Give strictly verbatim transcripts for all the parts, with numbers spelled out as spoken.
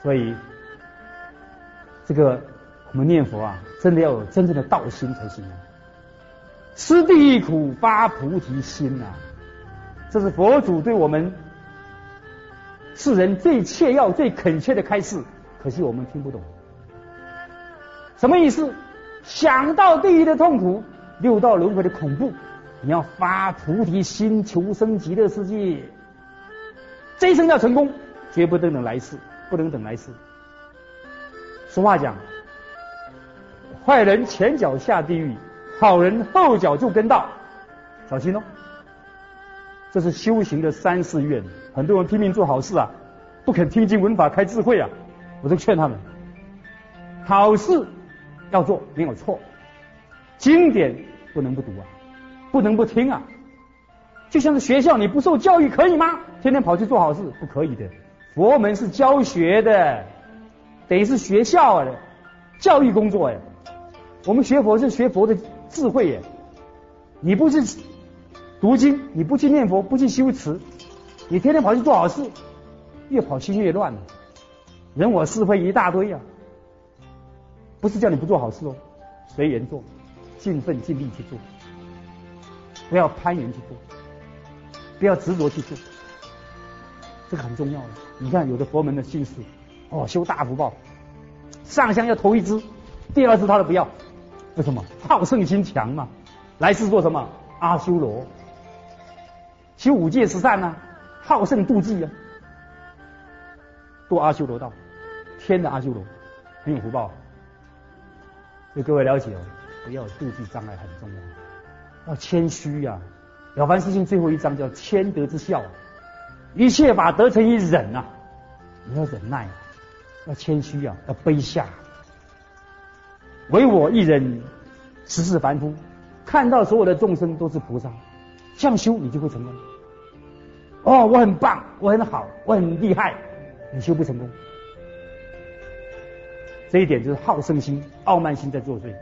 所以这个我们念佛啊，真的要有真正的道心才行啊。吃地狱苦，发菩提心啊，这是佛祖对我们世人最切要、最恳切的开示。可惜我们听不懂，什么意思？想到地狱的痛苦，六道轮回的恐怖，你要发菩提心，求生极乐世界。这一生要成功，绝不能等来世，不能等来世。俗话讲，坏人前脚下地狱，好人后脚就跟到，小心哦。这是修行的三世愿。很多人拼命做好事啊，不肯听经闻法开智慧啊，我就劝他们，好事要做没有错，经典不能不读啊，不能不听啊。就像是学校，你不受教育可以吗？天天跑去做好事，不可以的。佛门是教学的，得是学校的教育工作哎。我们学佛是学佛的智慧耶，你不是读经，你不去念佛，不去修持，你天天跑去做好事，越跑心越乱了，人我是非一大堆啊。不是叫你不做好事哦，随缘做，尽份尽力去做，不要攀缘去做，不要执着去做，这个很重要的。你看有的佛门的信士，哦，修大福报，上香要头一支，第二支他都不要，为什么？好胜心强嘛。来世做什么？阿修罗，修五戒十善啊，好胜妒忌啊，堕阿修罗道，天的阿修罗，很有福报。所以各位了解哦，不要妒忌障碍很重要，要谦虚啊。了凡四训最后一章叫谦德之效、啊，一切法得成于忍啊，你要忍耐啊，要谦虚啊，要卑下。唯我一人，实是凡夫，看到所有的众生都是菩萨，这样修你就会成功。哦，我很棒，我很好，我很厉害，你修不成功。这一点就是好胜心、傲慢心在作祟。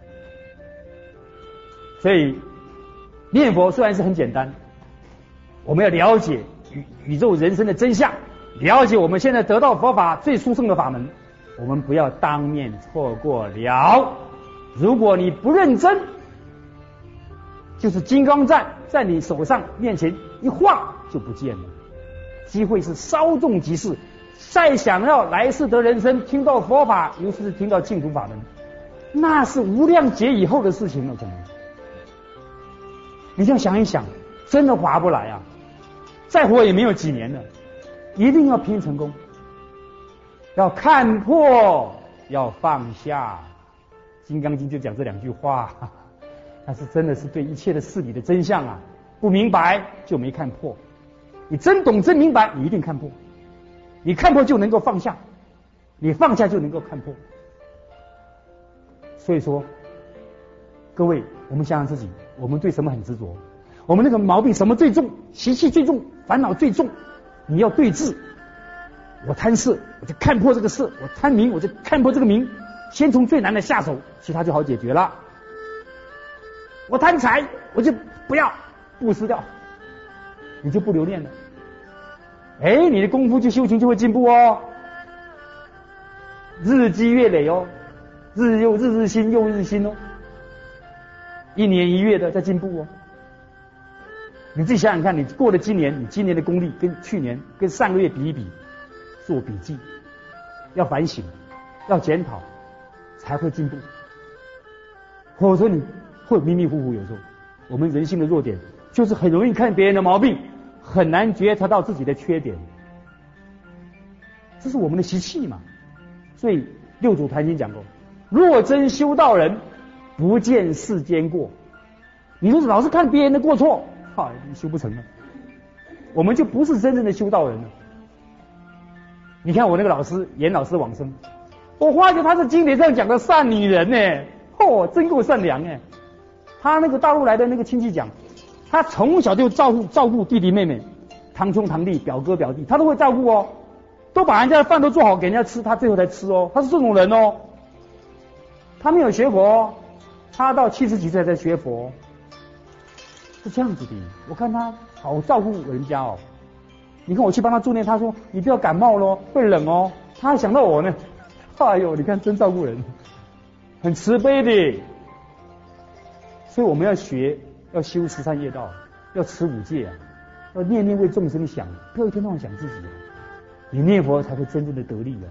所以念佛虽然是很简单，我们要了解宇宇宙人生的真相，了解我们现在得到佛法最殊胜的法门，我们不要当面错过了。如果你不认真，就是金刚钻在你手上面前一晃就不见了。机会是稍纵即逝，再想要来世得人生，听到佛法，尤其是听到净土法门，那是无量劫以后的事情了。可能你这样想一想，真的划不来啊！再活也没有几年了，一定要拼成功，要看破，要放下。金刚经就讲这两句话，但是真的是对一切的事理的真相啊，不明白就没看破。你真懂真明白，你一定看破。你看破就能够放下，你放下就能够看破。所以说，各位，我们想想自己，我们对什么很执着？我们那个毛病什么最重？习气最重，烦恼最重。你要对治。我贪色，我就看破这个色；我贪名，我就看破这个名。先从最难的下手，其他就好解决了。我贪财，我就不要布施掉，你就不留恋了。哎，你的功夫就修行就会进步哦，日积月累哦，日又日日新又日新哦，一年一月的在进步哦。你自己想想看，你过了今年，你今年的功力跟去年跟上个月比一比，做笔记，要反省，要检讨，才会进步。或者说你会迷迷糊糊，有时候我们人性的弱点就是很容易看别人的毛病，很难觉察到自己的缺点，这是我们的习气嘛。所以六祖坛经讲过，若真修道人，不见世间过。你如果老是看别人的过错，哈，你修不成了，我们就不是真正的修道人了。你看我那个老师严老师往生，我发觉他是经典上讲的善女人呢，哦，真够善良哎。他那个大陆来的那个亲戚讲，他从小就照顾照顾弟弟妹妹，堂兄堂弟表哥表弟，他都会照顾哦，都把人家的饭都做好给人家吃，他最后才吃哦，他是这种人哦。他没有学佛哦，他到七十几岁才学佛，是这样子的。我看他好照顾人家哦。你看我去帮他助念，他说你不要感冒咯，会冷哦， 他还想到我呢。哎呦，你看真照顾人，很慈悲的。所以我们要学，要修十善业道，要持五戒啊，要念念为众生想，不要一天到晚想自己啊。你念佛才会真正的得力啊。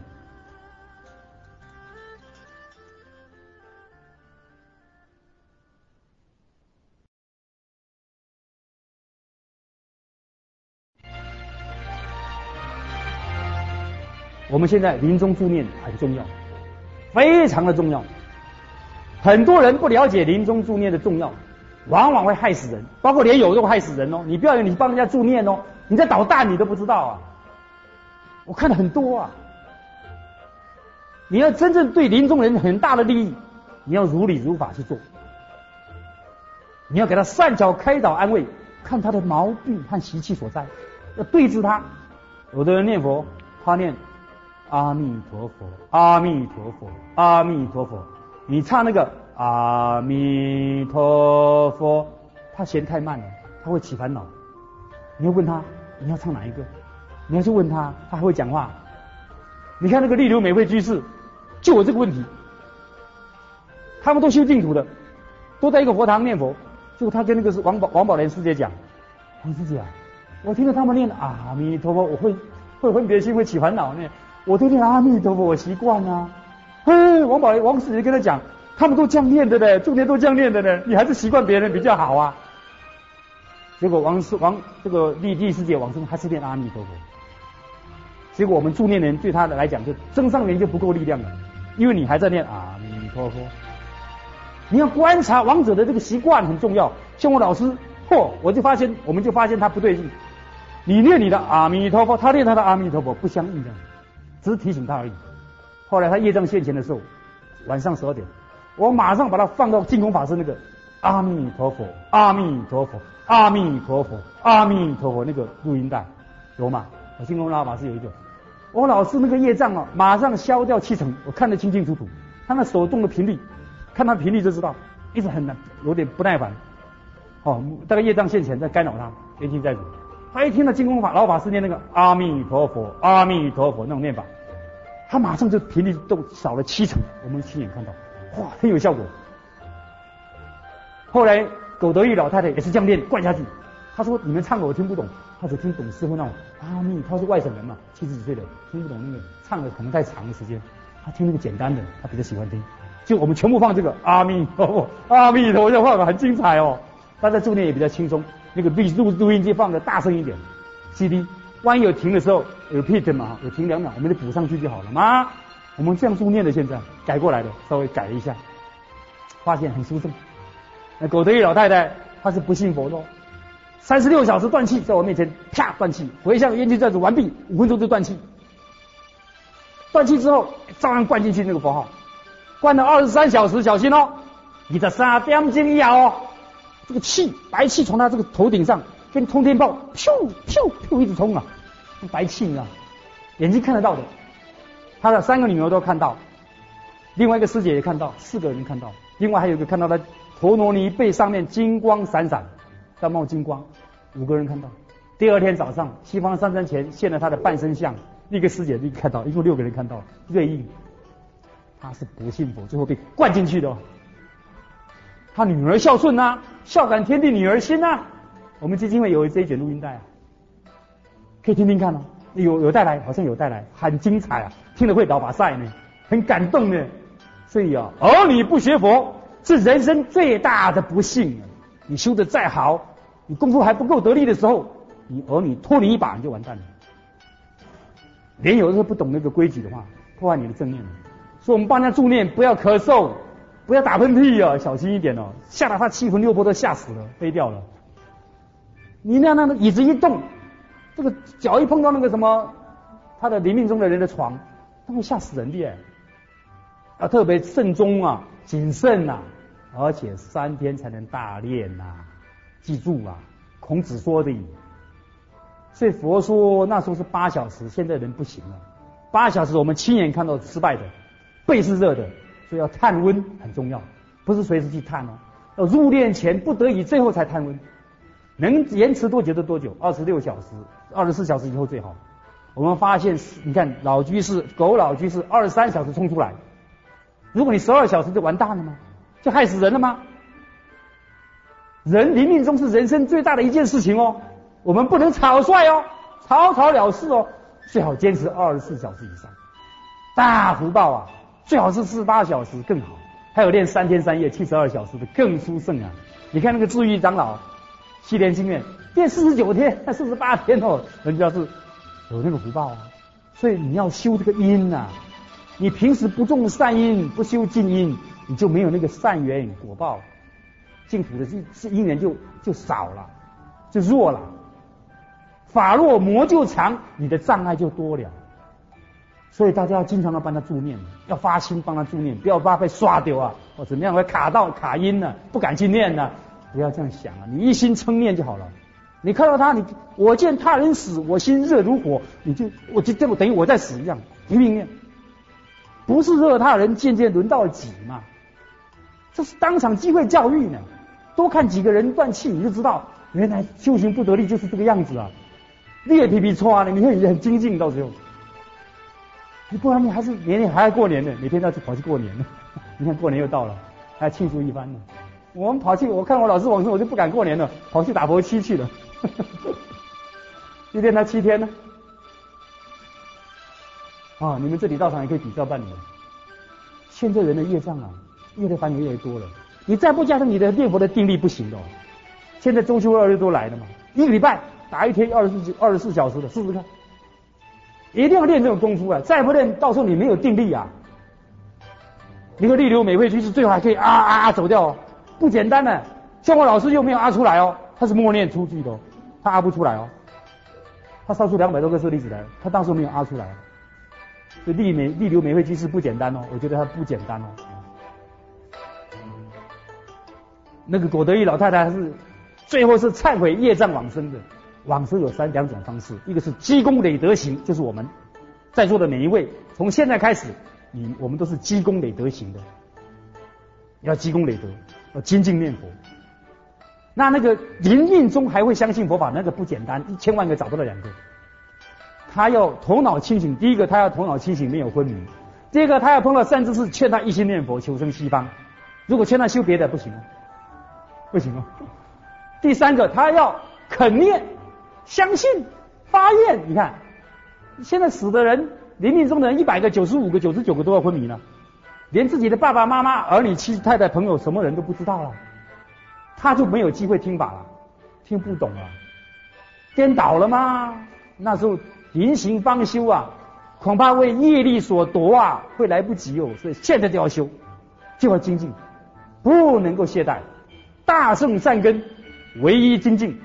我们现在临终助念很重要，非常的重要。很多人不了解临终助念的重要，往往会害死人，包括连友都害死人哦。你不要以为你帮人家助念哦，你在捣蛋你都不知道啊。我看了很多啊。你要真正对临终人很大的利益，你要如理如法去做，你要给他善巧开导安慰，看他的毛病和习气所在，要对治他。有的人念佛，他念阿弥陀佛，阿弥陀佛，阿弥陀佛。你唱那个阿弥陀佛，他嫌太慢了，他会起烦恼。你要问他，你要唱哪一个？你要去问他，他还会讲话。你看那个丽流美惠居士，就有这个问题。他们都修净土的，都在一个佛堂念佛。结果他跟那个是王宝王宝莲师姐讲，王师姐啊，我听着他们念阿弥陀佛，我会会分别心，会起烦恼呢。我都念阿弥陀佛，我习惯啊。嘿，王宝王师姐跟他讲，他们都这样念的呢，众天都这样念的呢，你还是习惯别人比较好啊。结果王师王这个丽丽师姐往生还是念阿弥陀佛。结果我们助念人对他来讲，就增上缘就不够力量了，因为你还在念阿弥陀佛。你要观察亡者的这个习惯很重要。像我老师，嚯，我就发现，我们就发现他不对劲。你念你的阿弥陀佛，他念他的阿弥陀佛，不相应的，只是提醒他而已。后来他业障现前的时候，晚上十二点，我马上把他放到净空法师那个阿弥陀佛，阿弥陀佛，阿弥陀佛，阿弥陀佛那个录音带有吗？我净空老法师有一个，我老师那个业障啊，马上消掉七成，我看得清清楚楚。他那手动的频率，看他频率就知道，一直很难，有点不耐烦。哦，大概业障现前在干扰他，冤亲债主。他一听到净空法老法师念那个阿弥陀佛，阿弥陀佛那种念法，他马上就频率都少了七成，我们亲眼看到，哇，很有效果。后来苟得玉老太太也是这样念灌下去，他说你们唱的我听不懂，他只听懂师傅那种阿弥，他是外省人嘛，七十几岁的听不懂那个唱的可能太长的时间，他听那个简单的，他比较喜欢听。就我们全部放这个阿弥陀佛，阿弥陀佛这放的很精彩哦，大家助念也比较轻松。那个录录录音机放的大声一点 ，C D， 万一有停的时候有 repeat 嘛，有停两秒，我们就补上去就好了嘛。我们这样助念的，现在改过来的，稍微改一下，发现很殊胜。那苟得玉老太太她是不信佛的，三十六小时断气，在我面前啪断气，回向冤亲债主完毕，五分钟就断气。断气之后照样灌进去那个佛号，灌了二十三小时，小心哦，你的三点钟以后哦。这个气白气从他这个头顶上跟通天炮咻咻咻一直冲啊，白气啊，眼睛看得到的。他的三个女儿都看到，另外一个师姐也看到，四个人看到，另外还有一个看到他陀罗尼背上面金光闪闪，在冒金光，五个人看到。第二天早上西方三山前现了他的半身像，一个师姐就看到，一共六个人看到，瑞印，他是不信佛，最后被灌进去的哦。他女儿孝顺啊，孝感天地女儿心啊。我们基金会有这一卷录音带啊，可以听听看哦。有有带来，好像有带来，很精彩啊，听了会倒把赛呢，很感动呢。所以啊，儿女不学佛是人生最大的不幸啊。你修得再好，你功夫还不够得力的时候，你儿女拖你一把你就完蛋了。连有的时候不懂那个规矩的话，破坏你的正念了。所以我们帮人家助念，不要咳嗽。不要打喷嚏啊，小心一点哦，吓得他七魂六魄都吓死了，飞掉了。你那样那个椅子一动，这个脚一碰到那个什么，他的临命中的人的床，他会吓死人的耶。要特别慎终啊，谨慎啊，而且三天才能大练呐、啊，记住啊，孔子说的。所以佛说那时候是八小时，现在人不行了，八小时我们亲眼看到失败的，背是热的。所以要探温很重要，不是随时去探哦，要入殓前不得已最后才探温，能延迟多久就多久，二十六小时、二十四小时以后最好。 我们发现，你看老居士、狗老居士二十三小时冲出来，如果你十二小时就完蛋了吗？就害死人了吗？人临命终是人生最大的一件事情哦，我们不能草率哦，草草了事哦，最好坚持二十四小时以上。大福报啊，最好是四十八小时更好，还有练三天三夜七十二小时的更殊胜啊！你看那个智玉长老西莲心愿练四十九天、四十八天哦，人家是有那个福报啊。所以你要修这个因啊，你平时不种善因，不修净因，你就没有那个善缘果报，净土的因缘就就少了，就弱了。法弱魔就强，你的障碍就多了。所以大家要经常要帮他助念，要发心帮他助念，不要怕被刷丢啊，或怎么样会卡到卡音呢、啊，不敢去念呢、啊，不要这样想啊，你一心称念就好了。你看到他，你我见他人死，我心热如火，你就我就等于我在死一样，拼命念，不是热他人，渐渐轮到己嘛。这是当场机会教育呢，多看几个人断气，你就知道原来修行不得力就是这个样子啊。裂皮皮搓啊，你会很精进到时候。你不然你还是年年还要过年呢，每天要去跑去过年呢。你看过年又到了，还要庆祝一番呢。我们跑去，我看我老师往生，我就不敢过年了，跑去打佛七去了。一天才七天呢。啊，你们这里道场也可以比照办理。现在人的业障啊，越来烦恼越来越多了。你再不加上你的念佛的定力不行的哦。现在中秋二日都来了嘛，一个礼拜打一天二十四二十四小时的，试试看。一定要练这种功夫啊！再不练，到时候你没有定力啊！你个逆流美慧居士最后还可以啊啊啊走掉哦，不简单的。像我老师又没有啊出来哦，他是默念出去的哦，他啊不出来哦。他烧出两百多个舍利子来，他当时没有啊出来。这逆美逆流美慧居士不简单哦，我觉得他不简单哦。那个果德义老太太是最后是忏悔业障往生的。往生有三两种方式，一个是积功累德行，就是我们在座的每一位，从现在开始，你我们都是积功累德行的，要积功累德，要精进念佛。那那个临命中还会相信佛法，那个不简单，一千万个找不到两个。他要头脑清醒，第一个他要头脑清醒，没有昏迷；第二个他要碰到善知识，劝他一心念佛，求生西方。如果劝他修别的，不行哦，不行哦。第三个他要肯念。相信发愿，你看现在死的人，临命中的人一百个九十五个九十九个都要昏迷了，连自己的爸爸妈妈儿女妻子太太朋友什么人都不知道了，他就没有机会听法了，听不懂了，颠倒了吗？那时候临行方修啊，恐怕为业力所夺啊，会来不及哦。所以现在就要修，就要精进，不能够懈怠，大圣善根唯一精进。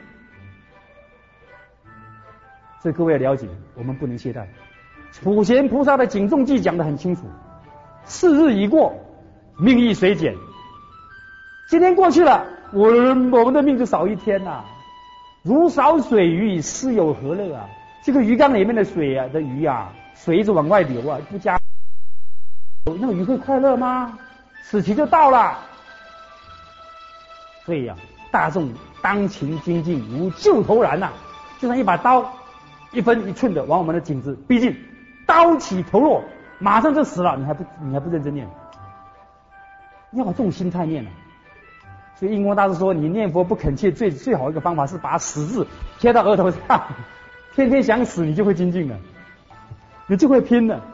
所以各位要了解，我们不能懈怠。普贤菩萨的警众记讲得很清楚，四日已过，命亦随减。今天过去了，我我们的命就少一天呐、啊。如少水鱼，斯有何乐啊？这个鱼缸里面的水啊的鱼啊，水一直往外流啊，不加，那个鱼会快乐吗？死期就到了。所以啊，大众当勤精进，如救头燃呐、啊，就像一把刀。一分一寸的往我们的颈子逼近，刀起头落，马上就死了，你还不你还不认真念，要有这种心态念啊。所以印光大师说，你念佛不恳切，最最好一个方法是把死字贴到额头上，天天想死，你就会精进了，你就会拼了。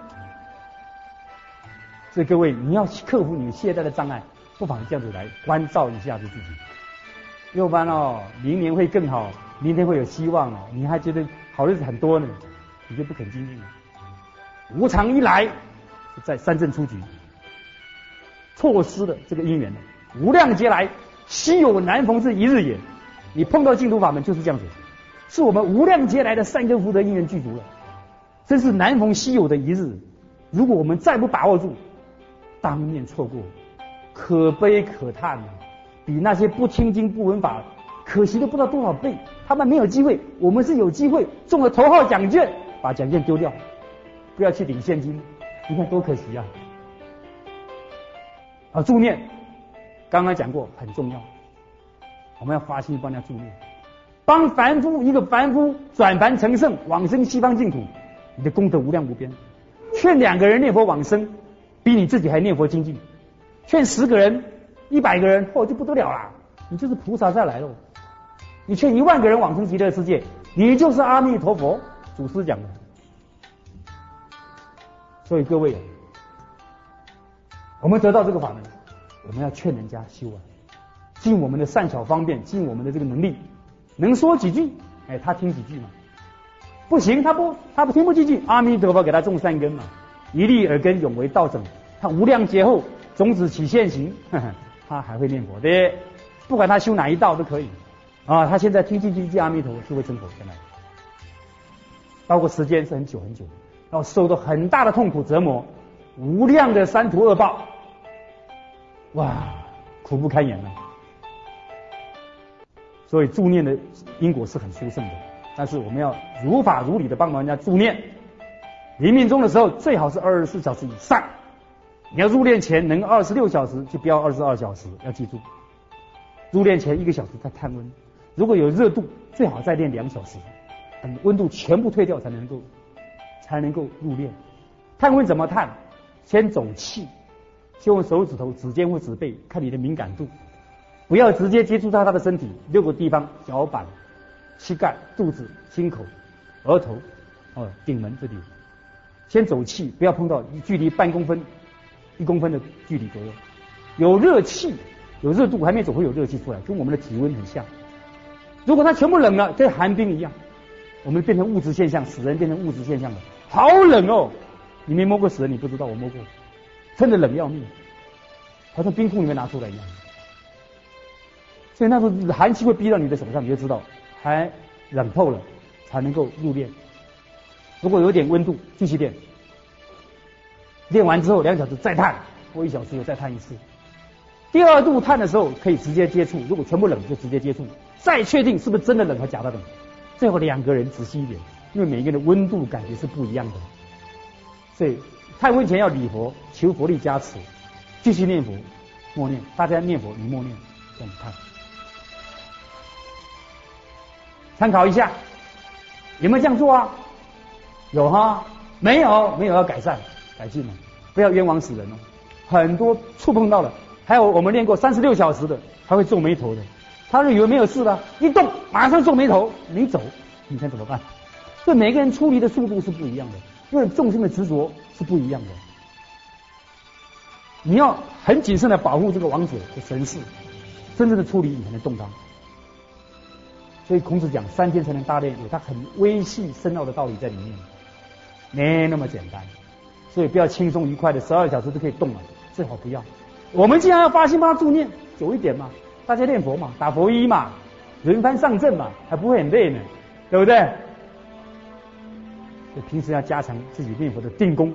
所以各位，你要克服你懈怠的障碍，不妨这样子来关照一下子自己，要不然哦，明年会更好，明天会有希望哦，你还觉得好日子很多呢，你就不肯精进了。无常一来，在三阵出局，错失了这个因缘了。无量劫来，稀有难逢之一日也。你碰到净土法门就是这样子，是我们无量劫来的善根福德因缘具足了，真是难逢稀有的一日。如果我们再不把握住，当面错过，可悲可叹啊！比那些不听经不闻法可惜的不知道多少倍，他们没有机会，我们是有机会，中了头号奖券，把奖券丢掉，不要去领现金，你看多可惜啊！啊，助念，刚刚讲过很重要，我们要发心帮人家助念，帮凡夫一个凡夫转凡成圣，往生西方净土， 你的功德无量无边。劝两个人念佛往生，比你自己还念佛精进；劝十个人、一百个人，哦，就不得了啦，你就是菩萨再来喽。你劝一万个人往生极乐世界，你就是阿弥陀佛。祖师讲的。所以各位，我们得到这个法门，我们要劝人家修啊，尽我们的善巧方便，尽我们的这个能力，能说几句，哎，他听几句嘛。不行，他不，他不听不进去。阿弥陀佛给他种善根嘛，一粒耳根永为道整，他无量劫后种子起现行，呵呵，他还会念佛的。不管他修哪一道都可以啊。他现在听进去一句阿弥陀佛就会成佛，现在，包括时间是很久很久，然后受到很大的痛苦折磨，无量的三途恶报，哇，苦不堪言了。所以助念的因果是很殊胜的。但是我们要如法如理的帮忙人家助念，临命终的时候最好是二十四小时以上。你要入殓前能二十六小时就不要二十二小时，要记住。入殓前一个小时再探温，如果有热度最好再练两小时，等温度全部退掉才能够才能够入殓。探温怎么探？先走气，就用手指头、指尖或指背看你的敏感度，不要直接接触到他的身体六个地方：脚板、膝盖、肚子、心口、额头、哦顶门这里，先走气，不要碰到，距离半公分、一公分的距离左右。有热气、有热度，还没走会有热气出来，跟我们的体温很像。如果它全部冷了，跟寒冰一样，我们变成物质现象，死人变成物质现象了，好冷哦！你没摸过死人，你不知道，我摸过，真的冷要命，好像冰库里面拿出来一样。所以那时候寒气会逼到你的手上，你就知道。还冷透了才能够入殓。如果有点温度，继续练。练完之后两小时再探，或一小时又再探一次。第二度探的时候可以直接接触，如果全部冷就直接接触，再确定是不是真的冷和假的冷。最后两个人仔细一点，因为每个人的温度感觉是不一样的。所以探温前要礼佛，求佛力加持，继续念佛，默念，大家念佛，你默念，这样看。参考一下，有没有这样做啊？有哈，没有，没有要改善改进了，不要冤枉死人哦。很多触碰到了，还有我们练过三十六小时的，还会皱眉头的，他就以为没有事了，一动马上皱眉头，没走，你看怎么办？所以每个人处理的速度是不一样的，因为众生的执着是不一样的。你要很谨慎的保护这个王者的神识，真正的处理你才能动他。所以孔子讲三天才能大炼，有他很微细深奥的道理在里面，没那么简单。所以不要轻松愉快的十二小时就可以动了，最好不要。我们既然要发心帮他助念，久一点嘛，大家念佛嘛，打佛一嘛，轮番上阵嘛，还不会很累呢，对不对？所以平时要加强自己念佛的定功。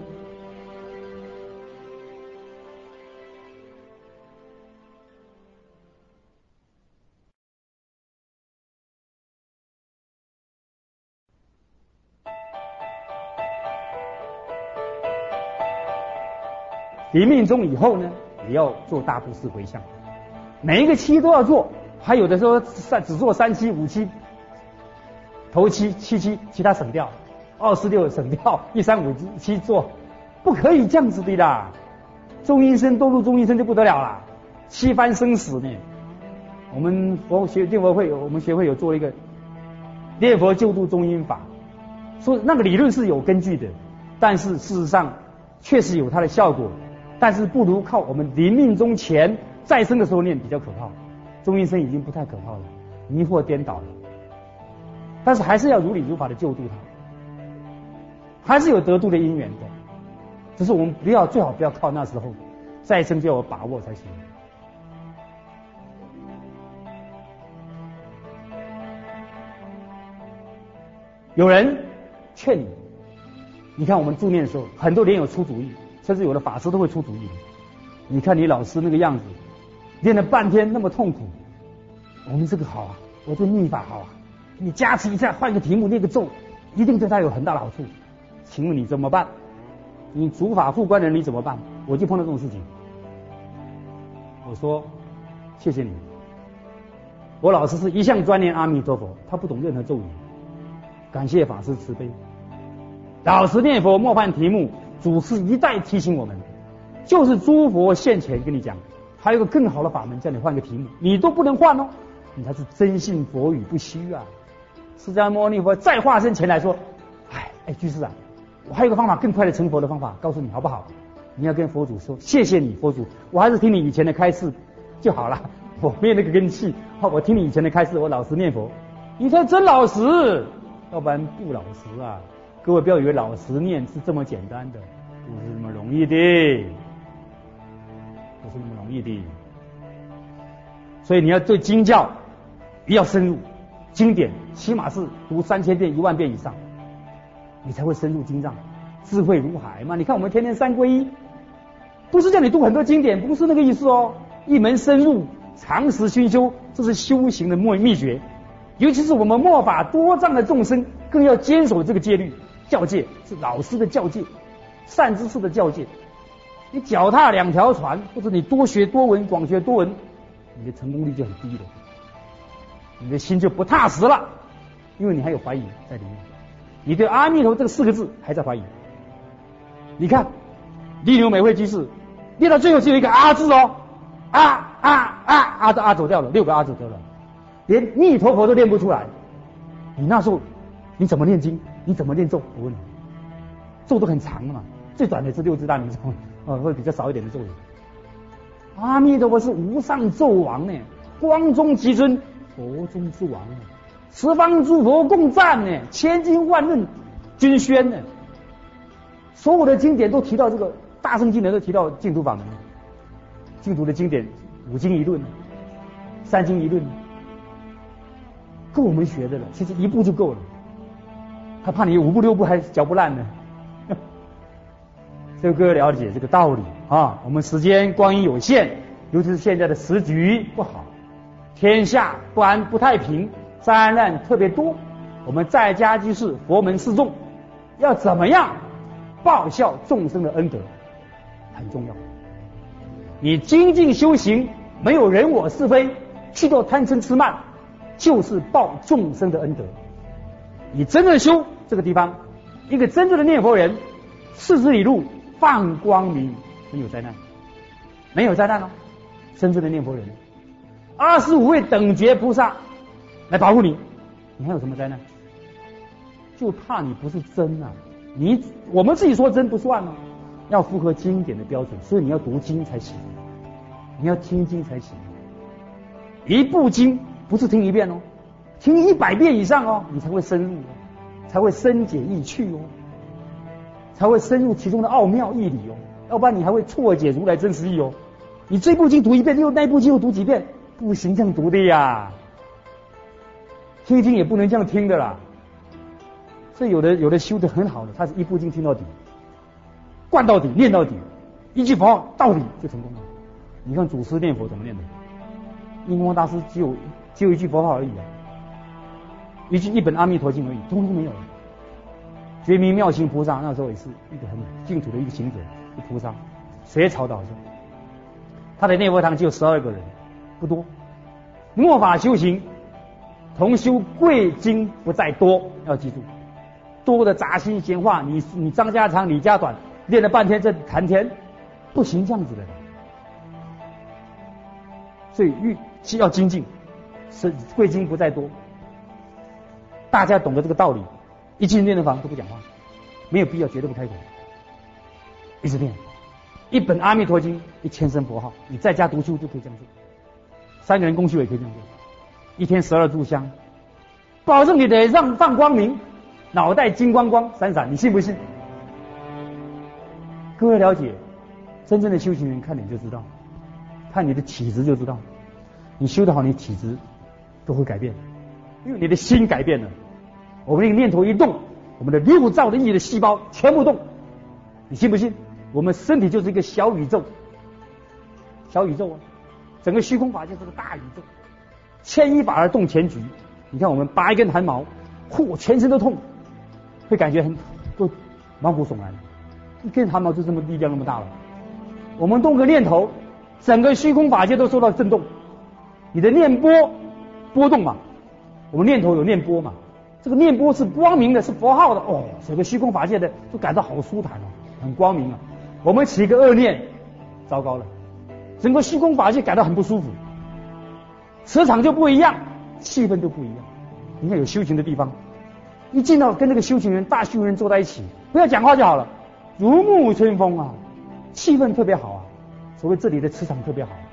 临命终以后呢，也要做大布施回向，每一个期都要做，还有的时候三只做三期、五期、头期、七期，其他省掉，二四六省掉，一三五七做，不可以这样子的啦。中阴身堕入中阴身就不得了啦，七番生死呢。我们佛学念佛会，我们学会有做一个念佛救度中阴法，说那个理论是有根据的，但是事实上确实有它的效果。但是不如靠我们临命终前再生的时候念比较可怕，中阴身已经不太可怕了，迷惑颠倒了。但是还是要如理如法的救度他，还是有得度的因缘的。只是我们不要，最好不要靠那时候，再生就要有把握才行。有人劝你，你看我们助念的时候，很多人有出主意。甚至有的法师都会出主意。你看你老师那个样子，练了半天那么痛苦，我们这个好啊，我这秘法好啊，你加持一下，换个题目，念个咒，一定对他有很大的好处。请问你怎么办？你主法副官人你怎么办？我就碰到这种事情。我说谢谢你，我老师是一向专念阿弥陀佛，他不懂任何咒语。感谢法师慈悲。 老实念佛，莫犯题目。祖师一再提醒我们，就是诸佛现前跟你讲，还有个更好的法门，叫你换个题目，你都不能换哦，你才是真信佛语不虚啊。释迦牟尼佛再化身前来说，哎哎，居士啊，我还有个方法更快的成佛的方法，告诉你好不好？你要跟佛祖说，谢谢你佛祖，我还是听你以前的开示就好了，我没有那个根气，我听你以前的开示，我老实念佛。你才真老实，要不然不老实啊。各位不要以为老实念是这么简单的，不是那么容易的，不是那么容易的。所以你要对经教要深入，经典起码是读三千遍、一万遍以上，你才会深入经藏，智慧如海嘛。你看我们天天三皈依，不是叫你读很多经典，不是那个意思哦。一门深入，长时熏修，这是修行的秘秘诀。尤其是我们末法多障的众生，更要坚守这个戒律。教戒是老师的教戒，善知识的教戒。你脚踏两条船，或者你多学多闻，广学多闻，你的成功率就很低了，你的心就不踏实了，因为你还有怀疑在里面，你对阿弥陀这个四个字还在怀疑。你看利牛美惠居士念到最后只有一个阿字哦，啊啊啊啊的啊走掉了，六个啊走掉了，连弥陀佛都念不出来。你那时候你怎么念经？你怎么念咒？我问你，咒都很长的嘛，最短的是六字大明咒，呃，会比较少一点的咒语。阿弥陀佛是无上咒王呢，光中极尊，佛中之王呢，十方诸佛共赞呢，千经万论均宣呢。所有的经典都提到这个，大圣经典都提到净土法门，净土的经典五经一论，三经一论，够我们学的了，其实一部就够了。他怕你五步六步还嚼不烂呢，所以各位了解这个道理啊。我们时间光阴有限，尤其是现在的时局不好，天下不安不太平，灾难特别多。我们在家居士佛门示众，要怎么样报效众生的恩德，很重要。你精进修行，没有人我是非，去掉贪嗔痴慢，就是报众生的恩德。你真正修这个地方，一个真正的念佛人，四十里路放光明，没有灾难，没有灾难哦。真正的念佛人，二十五位等觉菩萨来保护你，你还有什么灾难？就怕你不是真啊！你我们自己说真不算哦，要符合经典的标准，所以你要读经才行，你要听经才行。一部经不是听一遍哦，听一百遍以上哦，你才会深入哦，才会深解意趣哦，才会深入其中的奥妙义理哦，要不然你还会错解如来真实义哦。你这部经读一遍，又那部经又读几遍，不行这样读的呀。听一听也不能这样听的啦。所以有的有的修得很好的，他是一部经听到底，灌到底，念到底，一句佛号到底就成功了。你看祖师念佛怎么念的？印光大师只有只有一句佛号而已啊，一句一本阿弥陀经而已，通通没有了。觉明妙行菩萨那时候也是一个很净土的一个行者，一菩萨，隋朝的好像，他的念佛堂只有十二个人，不多。末法修行，同修贵精不在多，要记住。多的杂心闲话，你你张家长李家短，练了半天这谈天，不行这样子的。所以欲要精进，是贵精不在多。大家懂得这个道理，一进念佛房都不讲话，没有必要，绝对不开口，一直念。一本阿弥陀经，一千声佛号，你在家读书就可以这样做，三个人共修也可以这样做，一天十二炷香，保证你得让放光明。脑袋金光光闪闪，你信不信？各位了解，真正的修行人看你就知道，看你的体质就知道，你修得好，你体质都会改变，因为你的心改变了。我们那个念头一动，我们的六兆的亿的细胞全部动，你信不信？我们身体就是一个小宇宙，小宇宙啊，整个虚空法就是个大宇宙，牵一发而动全局。你看我们拔一根汗毛，嚯，全身都痛。会感觉很都毛骨悚然，一根汗毛就这么力量那么大了。我们动个念头，整个虚空法界都受到震动。你的念波波动嘛，我们念头有念波嘛， 这个念波是光明的，是佛号的哦，整个虚空法界的就感到好舒坦哦，很光明啊。我们起一个恶念，糟糕了，整个虚空法界感到很不舒服，磁场就不一样，气氛都不一样。你看有修行的地方，一进到跟那个修行人、大修行人坐在一起，不要讲话就好了，如沐春风啊，气氛特别好啊。所谓这里的磁场特别好。